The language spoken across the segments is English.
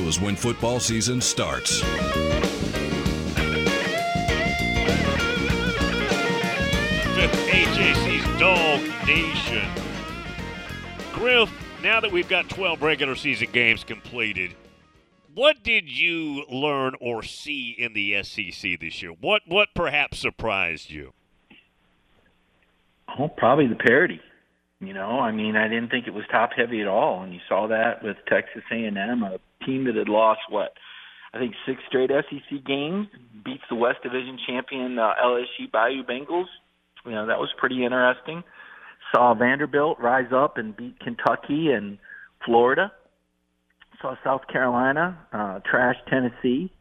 knows when football season starts. AJC's Dog Nation. Griff, now that we've got 12 regular season games completed, what did you learn or see in the SEC this year? What perhaps surprised you? Oh, probably the parity. I didn't think it was top-heavy at all, and you saw that with Texas A&M, a team that had lost, 6 straight SEC games, beats the West Division champion LSU Bayou Bengals. That was pretty interesting. Saw Vanderbilt rise up and beat Kentucky and Florida. Saw South Carolina trash Tennessee.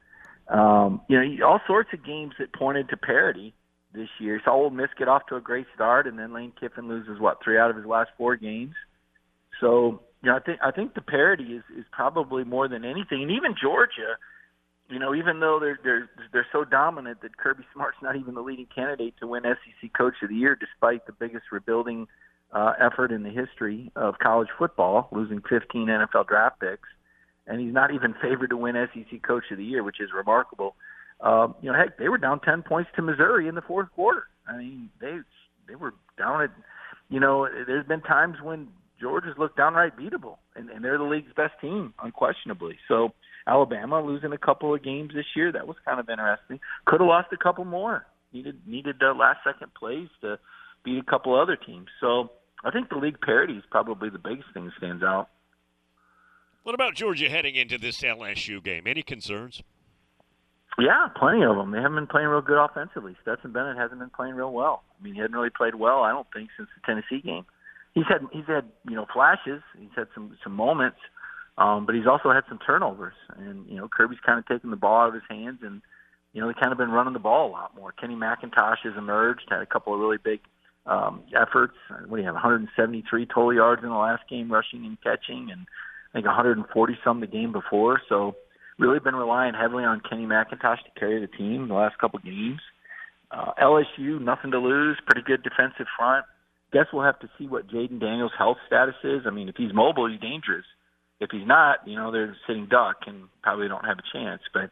All sorts of games that pointed to parity this year. Saw Ole Miss get off to a great start, and then Lane Kiffin loses 3 out of his last 4 games. So I think the parity is probably more than anything, and even Georgia. Even though they're so dominant that Kirby Smart's not even the leading candidate to win SEC Coach of the Year, despite the biggest rebuilding effort in the history of college football, losing 15 NFL draft picks, and he's not even favored to win SEC Coach of the Year, which is remarkable. Heck, they were down 10 points to Missouri in the fourth quarter. They were down at, there's been times when Georgia's looked downright beatable, and they're the league's best team, unquestionably. So Alabama losing a couple of games this year, that was kind of interesting. Could have lost a couple more. Needed last-second plays to beat a couple other teams. So I think the league parity is probably the biggest thing that stands out. What about Georgia heading into this LSU game? Any concerns? Yeah, plenty of them. They haven't been playing real good offensively. Stetson Bennett hasn't been playing real well. He hadn't really played well, I don't think, since the Tennessee game. He's had flashes. He's had some moments, but he's also had some turnovers. And Kirby's kind of taken the ball out of his hands, and they've kind of been running the ball a lot more. Kenny McIntosh has emerged, had a couple of really big efforts. What do you have? 173 total yards in the last game, rushing and catching, and I think 140-some the game before. So really been relying heavily on Kenny McIntosh to carry the team the last couple games. LSU, nothing to lose, pretty good defensive front. Guess we'll have to see what Jaden Daniels' health status is. If he's mobile, he's dangerous. If he's not, they're sitting duck and probably don't have a chance. But,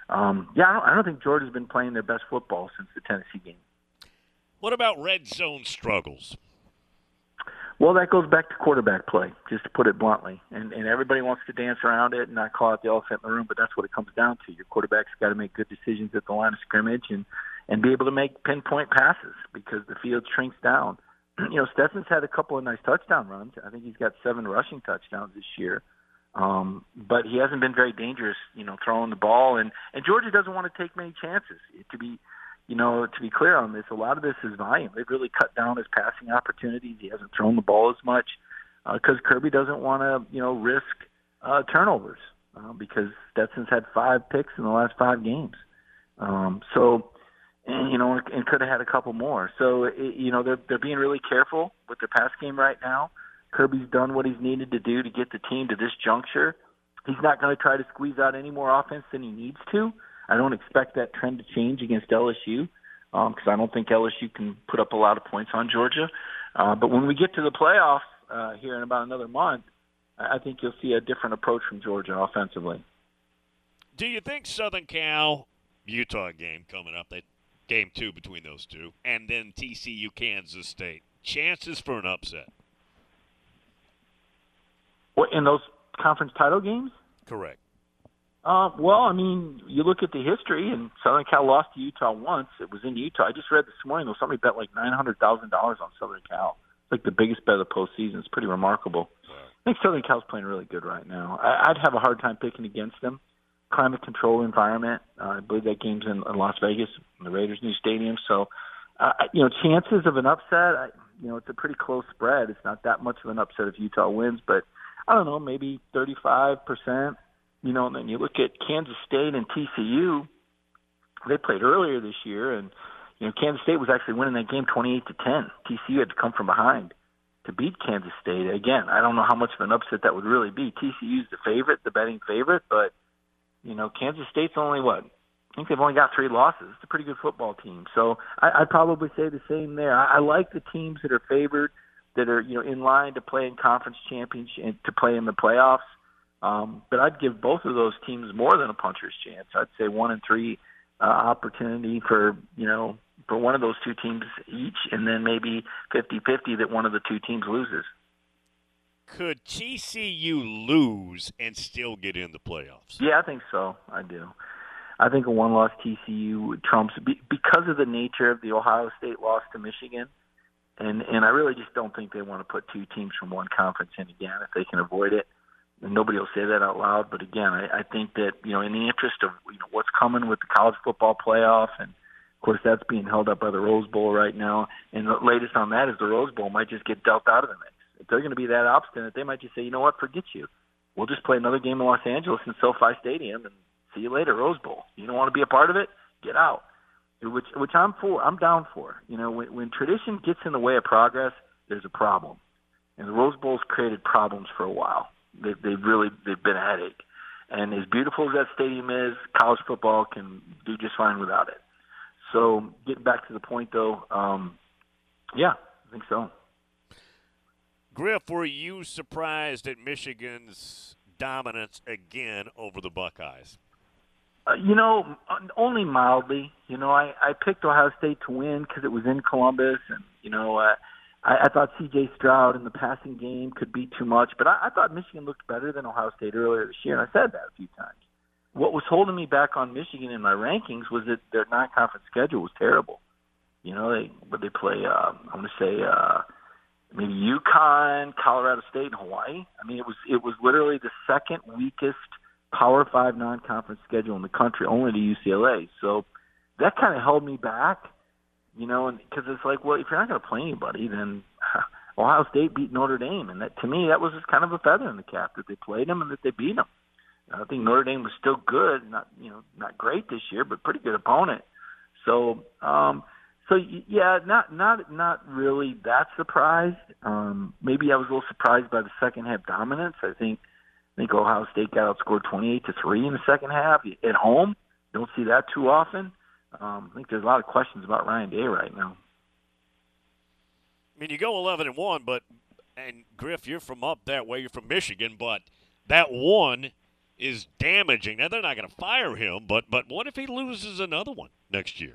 I don't think Georgia's been playing their best football since the Tennessee game. What about red zone struggles? Well, that goes back to quarterback play, just to put it bluntly. And everybody wants to dance around it and not call out the elephant in the room, but that's what it comes down to. Your quarterback's got to make good decisions at the line of scrimmage and be able to make pinpoint passes because the field shrinks down. Stetson's had a couple of nice touchdown runs. I think he's got 7 rushing touchdowns this year. But he hasn't been very dangerous, throwing the ball. And Georgia doesn't want to take many chances. To be clear on this, a lot of this is volume. They've really cut down his passing opportunities. He hasn't thrown the ball as much because Kirby doesn't want to, risk turnovers because Stetson's had 5 picks in the last 5 games. And could have had a couple more. So, they're being really careful with their pass game right now. Kirby's done what he's needed to do to get the team to this juncture. He's not going to try to squeeze out any more offense than he needs to. I don't expect that trend to change against LSU because I don't think LSU can put up a lot of points on Georgia. But when we get to the playoffs here in about another month, I think you'll see a different approach from Georgia offensively. Do you think Southern Cal, Utah game coming up, that game 2 between those two, and then TCU, Kansas State, chances for an upset? What, in those conference title games? Correct. You look at the history, and Southern Cal lost to Utah once. It was in Utah. I just read this morning, though, somebody bet like $900,000 on Southern Cal. It's like the biggest bet of the postseason. It's pretty remarkable. Wow. I think Southern Cal's playing really good right now. I'd have a hard time picking against them. Climate control environment. I believe that game's in Las Vegas, in the Raiders' new stadium. So, chances of an upset, it's a pretty close spread. It's not that much of an upset if Utah wins, but I don't know, maybe 35%. And then you look at Kansas State and TCU. They played earlier this year, and Kansas State was actually winning that game 28-10. TCU had to come from behind to beat Kansas State. Again, I don't know how much of an upset that would really be. TCU's the favorite, the betting favorite, but Kansas State's only I think they've only got 3 losses. It's a pretty good football team. So I'd probably say the same there. I like the teams that are favored, that are in line to play in conference championship, to play in the playoffs. But I'd give both of those teams more than a puncher's chance. I'd say 1-3 opportunity for one of those two teams each, and then maybe 50-50 that one of the two teams loses. Could TCU lose and still get in the playoffs? Yeah, I think so. I do. I think a one-loss TCU trumps because of the nature of the Ohio State loss to Michigan, and I really just don't think they want to put two teams from one conference in again if they can avoid it. And nobody will say that out loud, but again, I think that in the interest of what's coming with the college football playoff, and of course that's being held up by the Rose Bowl right now, and the latest on that is the Rose Bowl might just get dealt out of the mix. If they're going to be that obstinate, they might just say, you know what, forget you. We'll just play another game in Los Angeles in SoFi Stadium and see you later, Rose Bowl. You don't want to be a part of it? Get out. Which I'm for. I'm down for. When tradition gets in the way of progress, there's a problem. And the Rose Bowl's created problems for a while. They've been a headache. And as beautiful as that stadium is, college football can do just fine without it. So getting back to the point, though, yeah, I think so. Griff, were you surprised at Michigan's dominance again over the Buckeyes? Only mildly. I picked Ohio State to win because it was in Columbus, and I thought C.J. Stroud in the passing game could be too much, but I thought Michigan looked better than Ohio State earlier this year, and I said that a few times. What was holding me back on Michigan in my rankings was that their non-conference schedule was terrible. They play, I want to say, maybe UConn, Colorado State, and Hawaii. I mean, it was literally the second weakest Power 5 non-conference schedule in the country, only to UCLA. So that kind of held me back, because it's like, well, if you're not going to play anybody, then Ohio State beat Notre Dame, and that to me that was just kind of a feather in the cap that they played them and that they beat them. I think Notre Dame was still good, not great this year, but pretty good opponent. So yeah, not really that surprised. Maybe I was a little surprised by the second half dominance. I think Ohio State got outscored 28-3 in the second half at home. Don't see that too often. I think there's a lot of questions about Ryan Day right now. I mean, you go 11-1, and Griff, you're from up that way. You're from Michigan, but that one is damaging. Now they're not going to fire him, but what if he loses another one next year?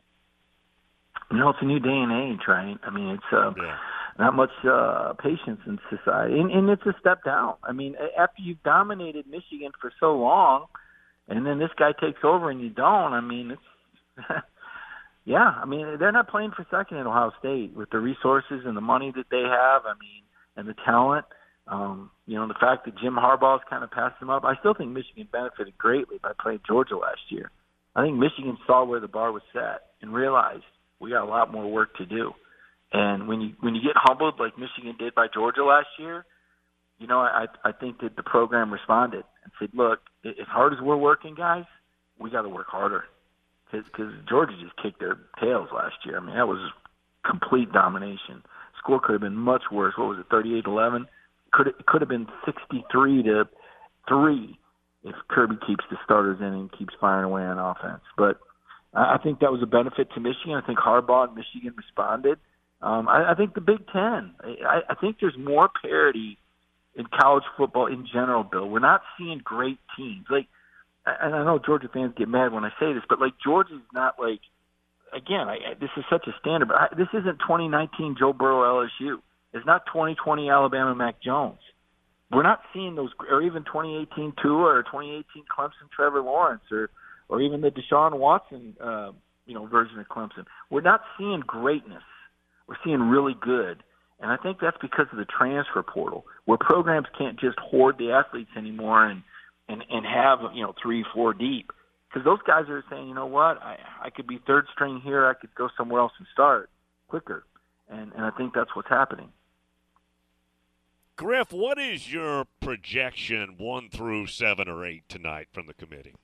It's a new day and age, right? I mean, it's not much patience in society, and it's a step down. I mean, after you've dominated Michigan for so long, and then this guy takes over and you don't, I mean, it's yeah. I mean, they're not playing for second at Ohio State with the resources and the money that they have. I mean, and the talent. The fact that Jim Harbaugh's kind of passed them up. I still think Michigan benefited greatly by playing Georgia last year. I think Michigan saw where the bar was set and realized we got a lot more work to do. And when you get humbled like Michigan did by Georgia last year, I think that the program responded and said, look, as hard as we're working, guys, we got to work harder. Because Georgia just kicked their tails last year. I mean, that was complete domination. Score could have been much worse. What was it, 38-11? It could have been 63-3 if Kirby keeps the starters in and keeps firing away on offense. But I think that was a benefit to Michigan. I think Harbaugh and Michigan responded. I think the Big Ten, I think there's more parity in college football in general, Bill. We're not seeing great teams. And I know Georgia fans get mad when I say this, but Georgia's not again, this is such a standard, but this isn't 2019 Joe Burrow LSU. It's not 2020 Alabama Mac Jones. We're not seeing those, or even 2018 Tua or 2018 Clemson Trevor Lawrence or even the Deshaun Watson version of Clemson. We're not seeing greatness. We're seeing really good. And I think that's because of the transfer portal, where programs can't just hoard the athletes anymore and have 3-4 deep. Because those guys are saying, you know what, I could be third string here, I could go somewhere else and start quicker. And I think that's what's happening. Griff, what is your projection 1 through 7 or 8 tonight from the committee?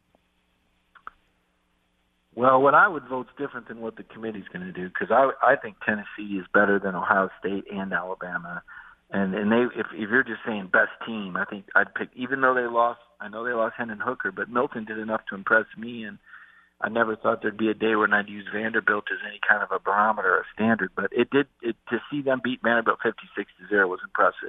Well, what I would vote is different than what the committee's going to do, because I think Tennessee is better than Ohio State and Alabama. And if you're just saying best team, I think I'd pick, even though they lost, I know they lost Hendon Hooker, but Milton did enough to impress me, and I never thought there'd be a day when I'd use Vanderbilt as any kind of a barometer or a standard. But to see them beat Vanderbilt 56-0 was impressive.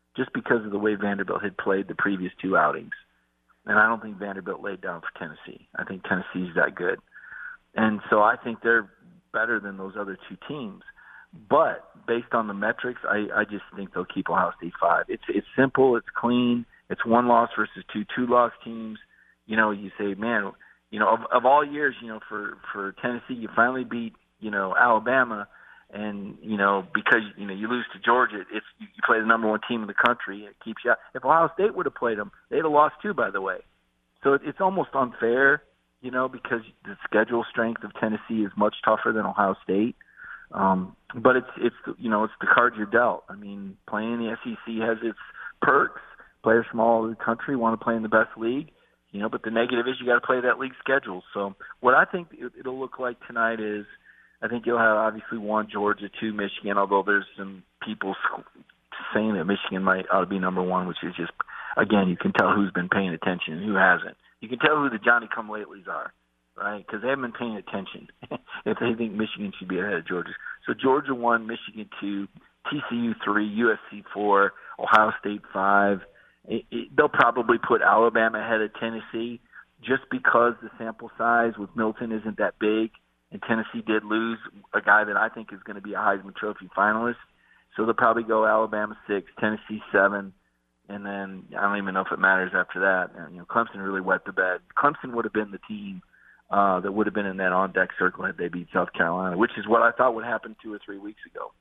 just because of the way Vanderbilt had played the previous two outings. And I don't think Vanderbilt laid down for Tennessee. I think Tennessee's that good. And so I think they're better than those other two teams. But based on the metrics, I just think they'll keep Ohio State 5. It's simple. It's clean. It's one loss versus two-loss teams. You say, man, of all years, for Tennessee, you finally beat, Alabama. And, because, you lose to Georgia, you play the number one team in the country. It keeps you out. If Ohio State would have played them, they'd have lost too, by the way. So it's almost unfair, because the schedule strength of Tennessee is much tougher than Ohio State. But it's the cards you're dealt. I mean, playing the SEC has its perks. Players from all over the country want to play in the best league, but the negative is you got to play that league schedule. So what I think it'll look like tonight is, I think you'll have obviously 1 Georgia, 2 Michigan, although there's some people saying that Michigan ought to be number 1, which is just, again, you can tell who's been paying attention and who hasn't. You can tell who the Johnny-come-latelys are, right? Because they haven't been paying attention if they think Michigan should be ahead of Georgia. So Georgia 1, Michigan 2, TCU 3, USC 4, Ohio State 5. They'll probably put Alabama ahead of Tennessee just because the sample size with Milton isn't that big, and Tennessee did lose a guy that I think is going to be a Heisman Trophy finalist. So they'll probably go Alabama 6, Tennessee 7, and then I don't even know if it matters after that. Clemson really wet the bed. Clemson would have been the team that would have been in that on-deck circle had they beat South Carolina, which is what I thought would happen 2 or 3 weeks ago.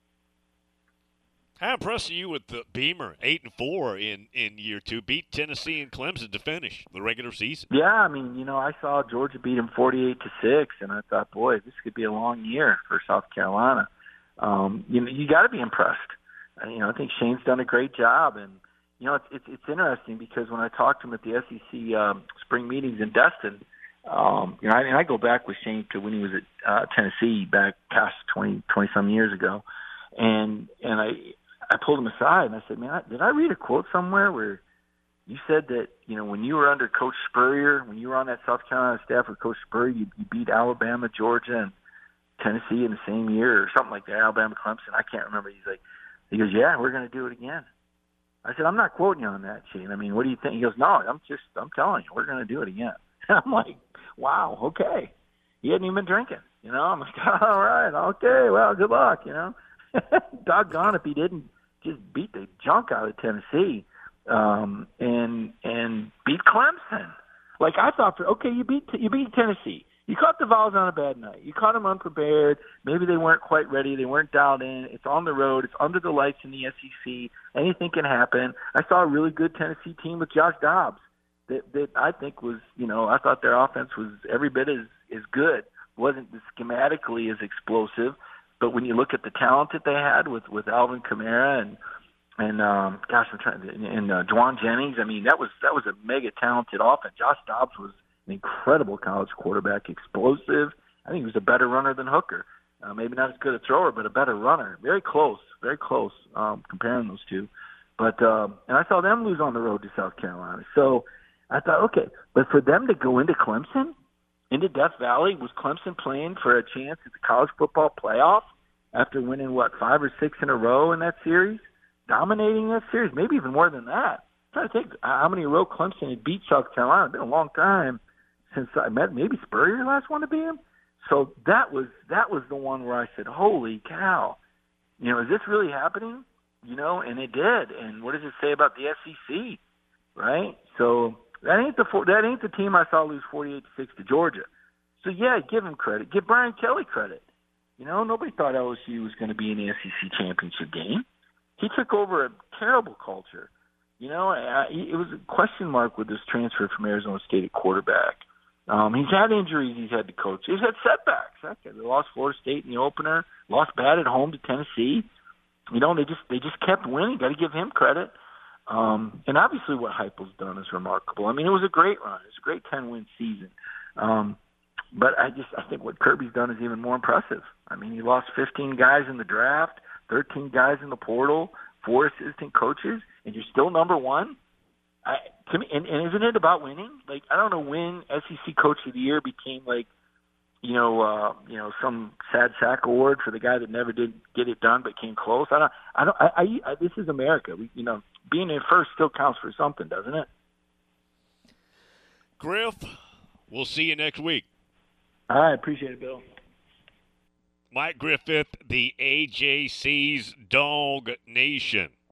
How impressed are you with the Beamer, 8-4 in year 2, beat Tennessee and Clemson to finish the regular season? Yeah, I mean, I saw Georgia beat them 48-6, and I thought, boy, this could be a long year for South Carolina. You got to be impressed. I think Shane's done a great job, and it's interesting because when I talked to him at the SEC spring meetings in Destin, I go back with Shane to when he was at Tennessee back past 20 some years ago, and I pulled him aside and I said, man, did I read a quote somewhere where you said that, when you were under Coach Spurrier, when you were on that South Carolina staff with Coach Spurrier, you beat Alabama, Georgia, and Tennessee in the same year or something like that, Alabama, Clemson. I can't remember. He goes, yeah, we're going to do it again. I said, I'm not quoting you on that, Shane. I mean, what do you think? He goes, no, I'm telling you, we're going to do it again. I'm like, wow, okay. He hadn't even been drinking, I'm like, all right, okay, well, good luck, Doggone if he didn't just beat the junk out of Tennessee and beat Clemson. Like I thought, you beat Tennessee. You caught the Vols on a bad night. You caught them unprepared. Maybe they weren't quite ready. They weren't dialed in. It's on the road. It's under the lights in the SEC. Anything can happen. I saw a really good Tennessee team with Josh Dobbs that I think was, I thought their offense was every bit as good. Wasn't schematically as explosive, but when you look at the talent that they had with Alvin Kamara and Juwan Jennings, I mean that was a mega talented offense. Josh Dobbs was an incredible college quarterback, explosive. I think he was a better runner than Hooker. Maybe not as good a thrower, but a better runner. Very close comparing those two. But and I saw them lose on the road to South Carolina. So I thought, okay, but for them to go into Clemson, into Death Valley, was Clemson playing for a chance at the college football playoff after winning, 5 or 6 in a row in that series? Dominating that series, maybe even more than that. I'm trying to think how many in a row Clemson had beat South Carolina. It's been a long time since I met maybe Spurrier last one to beat him. So that was the one where I said, holy cow, is this really happening? And it did. And what does it say about the SEC, right? So that ain't the team I saw lose 48-6 to Georgia. So yeah, give him credit. Give Brian Kelly credit. Nobody thought LSU was going to be in the SEC championship game. He took over a terrible culture. It was a question mark with this transfer from Arizona State at quarterback. He's had injuries. He's had to coach. He's had setbacks. Okay, they lost Florida State in the opener. Lost bad at home to Tennessee. They just kept winning. Got to give him credit. And obviously, what Heupel's done is remarkable. I mean, it was a great run. It was a great 10-win season. But I think what Kirby's done is even more impressive. I mean, he lost 15 guys in the draft, 13 guys in the portal, 4 assistant coaches, and you're still number one. To me, and isn't it about winning? Like, I don't know when SEC Coach of the Year became like, some sad sack award for the guy that never did get it done but came close. This is America. Being in first still counts for something, doesn't it? Griff, we'll see you next week. All right, appreciate it, Bill. Mike Griffith, the AJC's Dog Nation.